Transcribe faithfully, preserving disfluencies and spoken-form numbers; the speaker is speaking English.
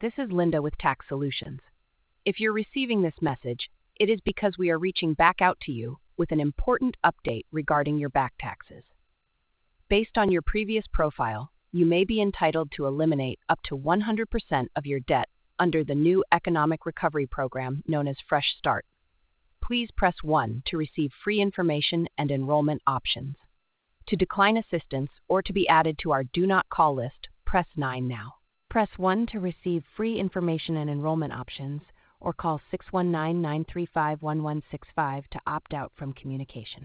This is Linda with Tax Solutions. If you're receiving this message, it is because we are reaching back out to you with an important update regarding your back taxes. Based on your previous profile, you may be entitled to eliminate up to one hundred percent of your debt under the new economic recovery program known as Fresh Start. Please press one to receive free information and enrollment options. To decline assistance or to be added to our Do Not Call list, press nine now. Press one to receive free information and enrollment options, or call six one nine, nine three five, one one six five to opt out from communication.